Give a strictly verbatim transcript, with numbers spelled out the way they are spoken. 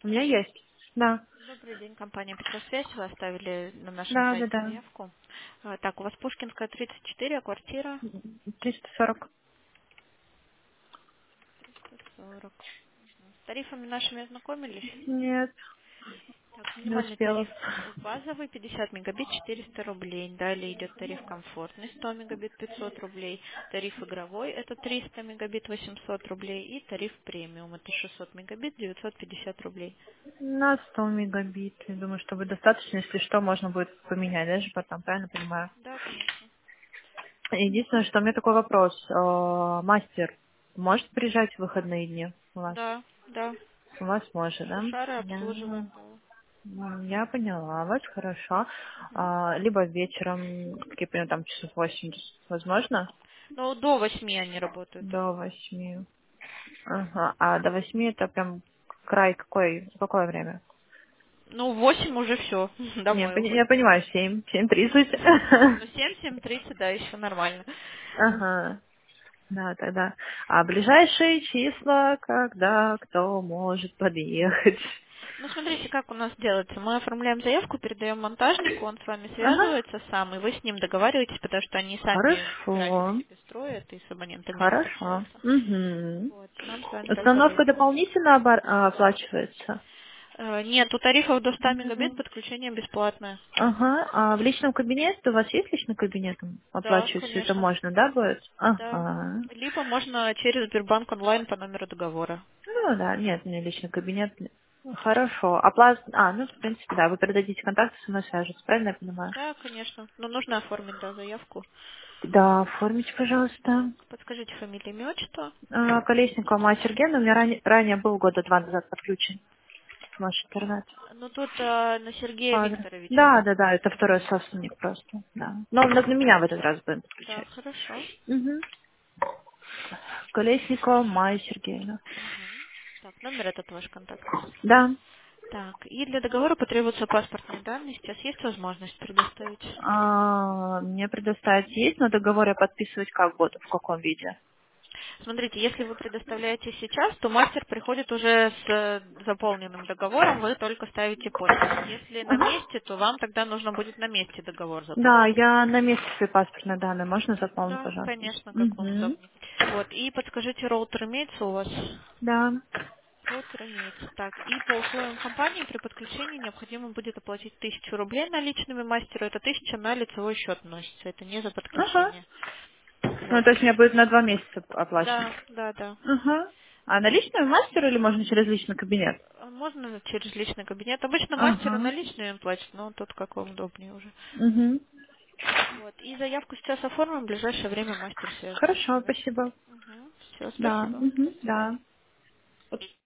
У меня есть. Да. Добрый день, компания Петросвязь. Вы оставили на нашем Да, да, сайте да. заявку. А, Так, у вас Пушкинская, тридцать четыре, а квартира триста сорок. триста сорок. С тарифами нашими ознакомились? Нет, Так, не минимальный успела. тариф базовый пятьдесят мегабит четыреста рублей. Далее идет тариф комфортный сто мегабит пятьсот рублей. Тариф игровой это триста мегабит восемьсот рублей. И тариф премиум это шестьсот мегабит девятьсот пятьдесят рублей. На сто мегабит. Я думаю, что будет достаточно. Если что, можно будет поменять даже потом, правильно понимаю? Да, конечно. Единственное, что у меня такой вопрос. Э, Мастер может приезжать в выходные дни у вас? Да, да. У вас может, да? Сушары Да. обслуживаем. Да. М, Я поняла вас, хорошо. Мгм. А, либо вечером, как я понимаю, там часов восемь, возможно? Ну, до восьми они работают. До восьми. Ага. А до восьми это прям край какой, какое время? Ну, в восемь уже все, Не, домой пони- я уходим. понимаю, семь, семь тридцать. Ну, семь, семь тридцать, да, еще нормально. Ага. Да, тогда. А ближайшие числа, когда кто может подъехать? Ну, смотрите, как у нас делается. Мы оформляем заявку, передаем монтажнику, он с вами Ага. связывается сам, и вы с ним договариваетесь, потому что они сами график Хорошо. себе строят и с абонентами не Хорошо. встречаются. Угу. Вот, нам с вами только Установка договор. дополнительно обор- а, оплачивается? Э, Нет, у тарифов до ста мегабит Мгм. подключение бесплатное. Ага. А в личном кабинете у вас есть личный кабинет? Да, Оплачивать все это конечно. можно, да, будет? Да. Ага. Либо можно через Сбербанк онлайн по номеру договора. Ну да, нет, у меня личный кабинет. Хорошо. Оплата... А, ну, в принципе, да, вы передадите контакты, со мной свяжутся, правильно я понимаю? Да, конечно. Но нужно оформить, да, заявку. Да, оформите, пожалуйста. Так, подскажите фамилию, имя, отчество. А, Колесникова Майя Сергеевна, у меня ранее, ранее был года два назад подключен ваш интернет. Ну, тут э, на Сергея По адресу. Викторовича, Да, да? да, да, это второй собственник просто, да. Но он на на меня в этот раз будем Да, подключать. хорошо. Угу. Колесникова Майя Сергеевна. Мгм. Так, номер этот ваш контактный. Да. Так, и для договора потребуются паспортные данные. Сейчас есть возможность предоставить? А, мне предоставить есть, но договор я подписывать как буду, в каком виде? Смотрите, если вы предоставляете сейчас, то мастер приходит уже с э, заполненным договором, вы только ставите подпись. Если на Ага. месте, то вам тогда нужно будет на месте договор Да, заполнить. я на месте свои паспортные данные. Можно заполнить, Да, пожалуйста? конечно, как вам Угу. удобнее. Вот, и подскажите, роутер имеется у вас? Да. Роутер имеется. Так, и по условиям компании при подключении необходимо будет оплатить тысячу рублей наличными мастеру. Это тысяча на лицевой счет носится. Это не за Ага. подключение. Ну, Вот. то есть мне будет на два месяца оплачено. Да, да, да. Ага. А наличную мастеру или можно через личный кабинет? А можно через личный кабинет. Обычно мастеру Ага. наличные он платит, но тут как вам удобнее уже. Угу. Вот. И заявку сейчас оформим, в ближайшее время мастер свяжется с Хорошо, вами. спасибо. Угу. Все, Да. спасибо. До Угу. свидания. Да.